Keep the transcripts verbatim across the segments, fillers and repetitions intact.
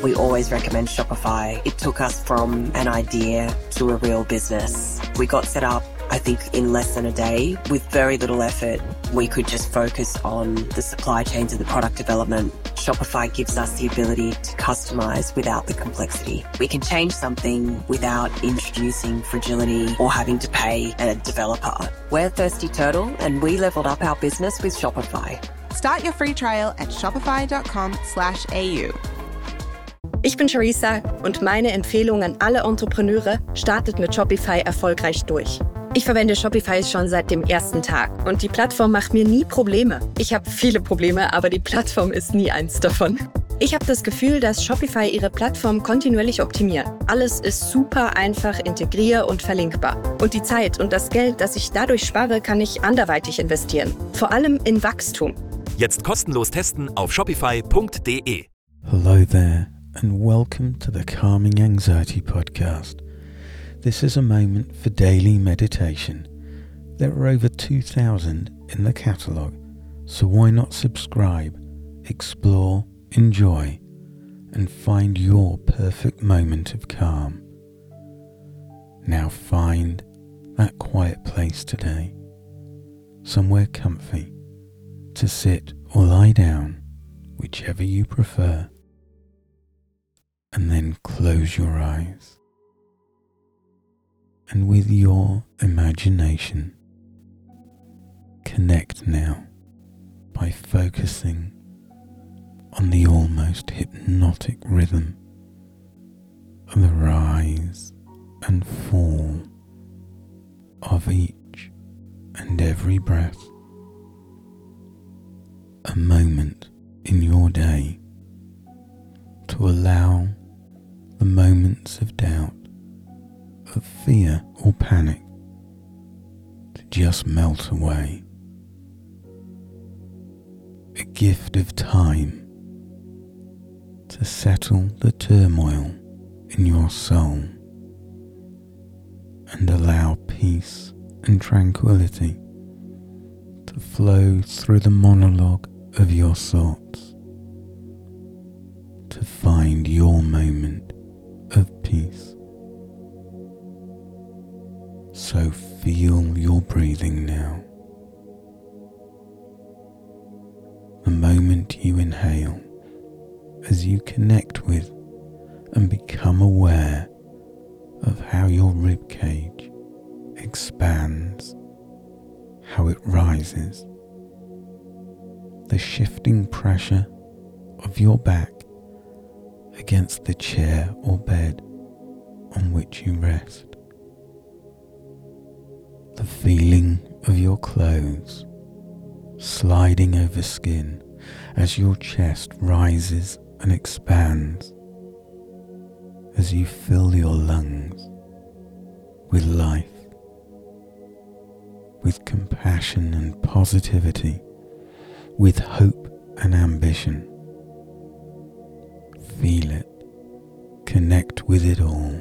We always recommend Shopify. It took us from an idea to a real business. We got set up, I think, in less than a day with very little effort. We could just focus on the supply chains and the product development. Shopify gives us the ability to customize without the complexity. We can change something without introducing fragility or having to pay a developer. We're Thirsty Turtle and we leveled up our business with Shopify. Start your free trial at shopify.com slash AU. Ich bin Charissa und meine Empfehlung an alle Entrepreneure: startet mit Shopify erfolgreich durch. Ich verwende Shopify schon seit dem ersten Tag und die Plattform macht mir nie Probleme. Ich habe viele Probleme, aber die Plattform ist nie eins davon. Ich habe das Gefühl, dass Shopify ihre Plattform kontinuierlich optimiert. Alles ist super einfach integrier- und verlinkbar. Und die Zeit und das Geld, das ich dadurch spare, kann ich anderweitig investieren. Vor allem in Wachstum. Jetzt kostenlos testen auf shopify punkt de. Hello there and welcome to the Calming Anxiety Podcast. This is a moment for daily meditation. There are over two thousand in the catalogue, so why not subscribe, explore, enjoy, and find your perfect moment of calm. Now find that quiet place today, somewhere comfy, to sit or lie down, whichever you prefer, and then close your eyes. And with your imagination, connect now by focusing on the almost hypnotic rhythm of the rise and fall of each and every breath. A moment in your day to allow the moments of doubt, of fear or panic to just melt away. A gift of time to settle the turmoil in your soul and allow peace and tranquility to flow through the monologue of your thoughts, to find your moment of peace. So feel your breathing now. The moment you inhale, as you connect with and become aware of how your rib cage expands, how it rises, the shifting pressure of your back against the chair or bed on which you rest. The feeling of your clothes sliding over skin as your chest rises and expands, as you fill your lungs with life, with compassion and positivity, with hope and ambition. Feel it, connect with it all.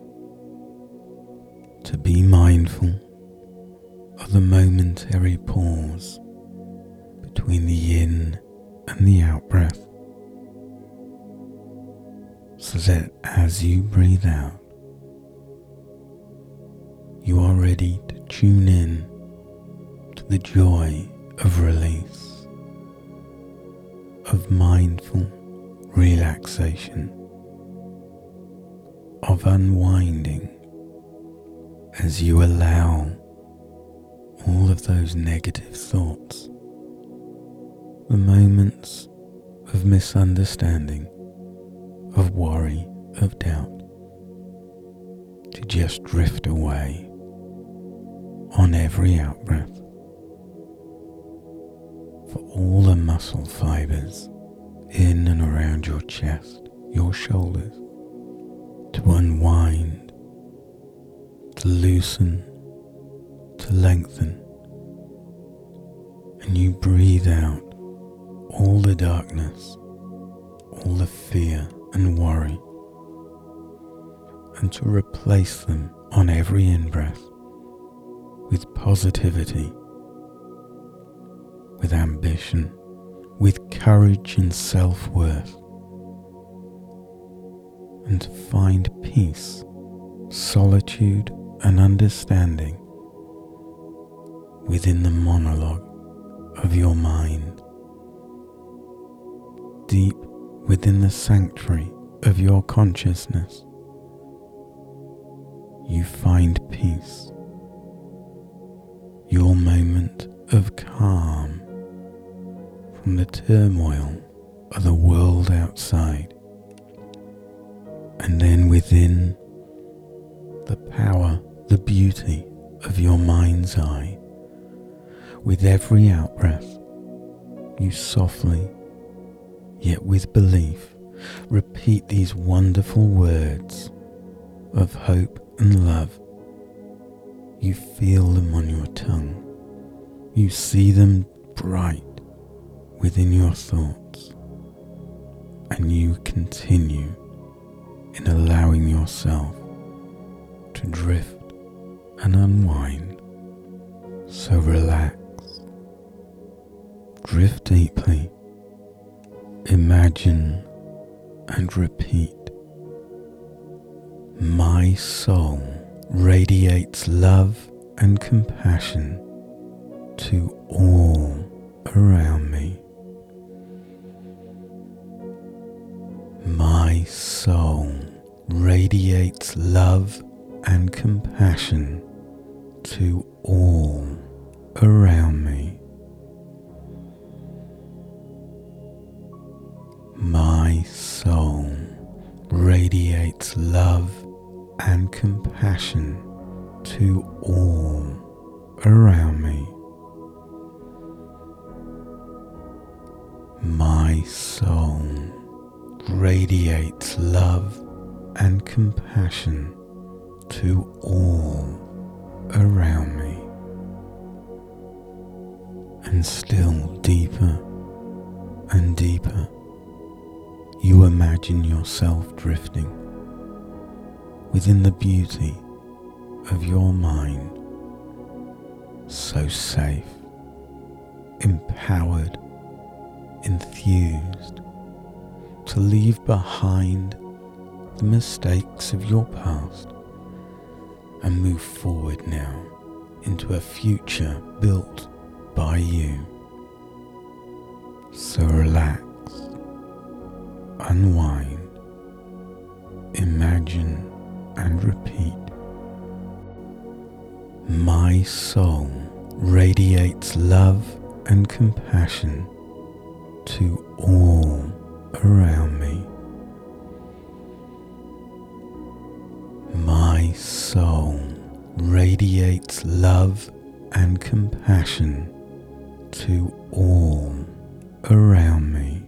To be mindful of the momentary pause between the in and the out breath, so that as you breathe out, you are ready to tune in to the joy of release, of mindful relaxation, of unwinding, as you allow all of those negative thoughts, the moments of misunderstanding, of worry, of doubt, to just drift away on every out-breath. For all the muscle fibers in and around your chest, your shoulders, to unwind, to loosen, to lengthen, and you breathe out all the darkness, all the fear and worry, and to replace them on every in-breath with positivity, with ambition, with courage and self-worth, and to find peace, solitude and understanding within the monologue of your mind, deep within the sanctuary of your consciousness. You find peace, your moment of calm from the turmoil of the world outside, and then within the power, the beauty of your mind's eye. With every out-breath, you softly, yet with belief, repeat these wonderful words of hope and love. You feel them on your tongue. You see them bright within your thoughts, and you continue in allowing yourself to drift and unwind. So relax, drift deeply, imagine and repeat. My soul radiates love and compassion to all around me. My soul radiates love and compassion to all around me. My soul radiates love and compassion to all around me. My soul radiates love and compassion to all around me. And still deeper and deeper, you imagine yourself drifting within the beauty of your mind, so safe, empowered, enthused to leave behind the mistakes of your past and move forward now into a future built by you. So relax, unwind, imagine and repeat. My soul radiates love and compassion to all around me. My soul radiates love and compassion to all around me.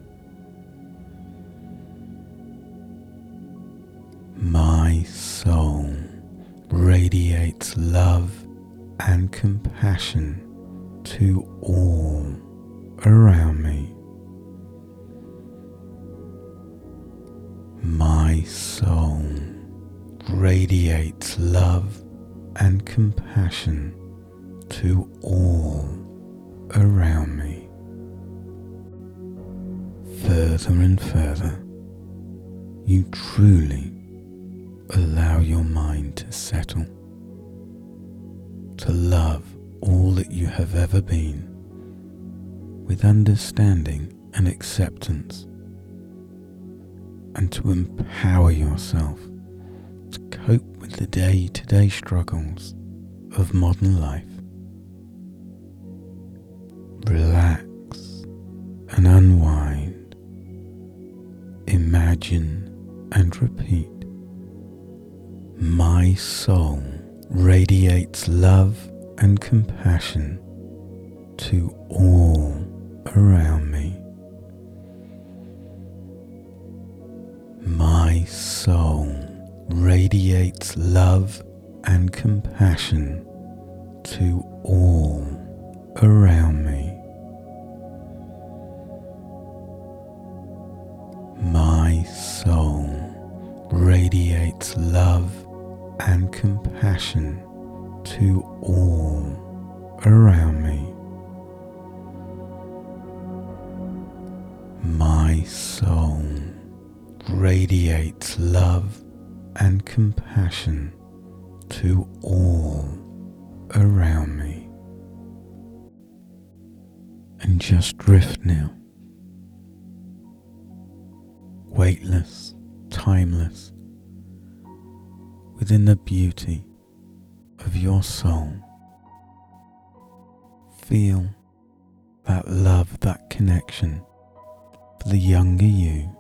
My soul radiates love and compassion to all around me. My soul radiates love and compassion to all around me. Further and further, you truly allow your mind to settle, to love all that you have ever been, with understanding and acceptance, and to empower yourself to cope with the day-to-day struggles of modern life. Relax and unwind, imagine and repeat. My soul radiates love and compassion to all around me. My soul radiates love and compassion to all around me. My soul radiates love and compassion to all around me. My soul radiates love and compassion to all around me. And just drift now, weightless, timeless, within the beauty of your soul. Feel that love, that connection for the younger you,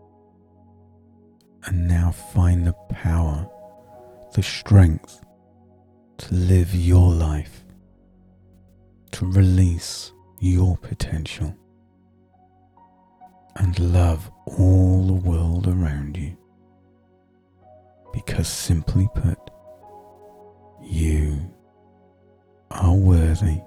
and now find the power, the strength to live your life, to release your potential and love all the world around you. Because simply put, you are worthy.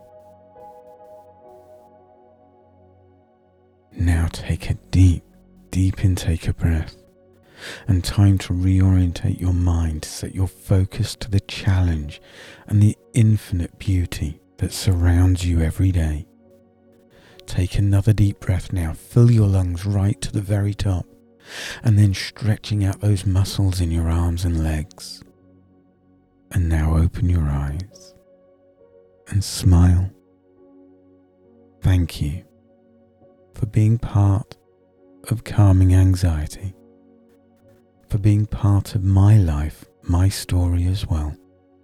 Now take a deep, deep intake of breath and time to reorientate your mind to set your focus to the challenge and the infinite beauty that surrounds you every day. Take another deep breath now, fill your lungs right to the very top, and then stretching out those muscles in your arms and legs. And now open your eyes and smile. Thank you for being part of Calming Anxiety, for being part of my life, my story as well.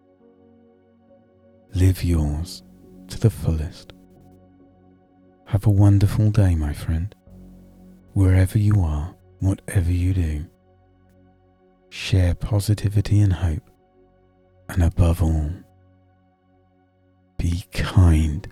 Live yours to the fullest. Have a wonderful day, my friend, wherever you are, whatever you do. Share positivity and hope, and above all, be kind.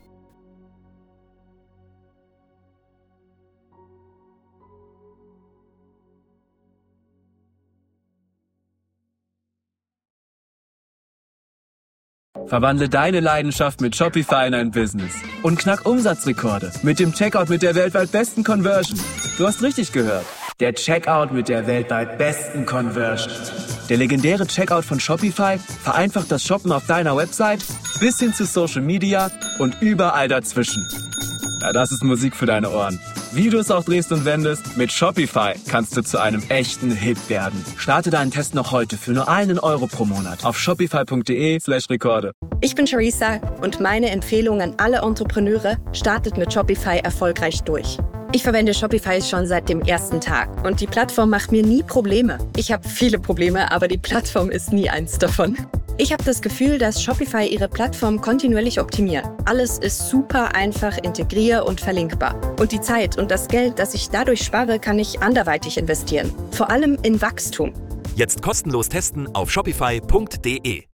Verwandle deine Leidenschaft mit Shopify in ein Business und knack Umsatzrekorde mit dem Checkout mit der weltweit besten Conversion. Du hast richtig gehört. Der Checkout mit der weltweit besten Conversion. Der legendäre Checkout von Shopify vereinfacht das Shoppen auf deiner Website bis hin zu Social Media und überall dazwischen. Ja, das ist Musik für deine Ohren. Wie du es auch drehst und wendest, mit Shopify kannst du zu einem echten Hit werden. Starte deinen Test noch heute für nur einen Euro pro Monat auf shopify.de slash Rekorde. Ich bin Theresa und meine Empfehlung an alle Entrepreneure: startet mit Shopify erfolgreich durch. Ich verwende Shopify schon seit dem ersten Tag und die Plattform macht mir nie Probleme. Ich habe viele Probleme, aber die Plattform ist nie eins davon. Ich habe das Gefühl, dass Shopify ihre Plattform kontinuierlich optimiert. Alles ist super einfach, integrier- und verlinkbar. Und die Zeit und das Geld, das ich dadurch spare, kann ich anderweitig investieren. Vor allem in Wachstum. Jetzt kostenlos testen auf shopify punkt de.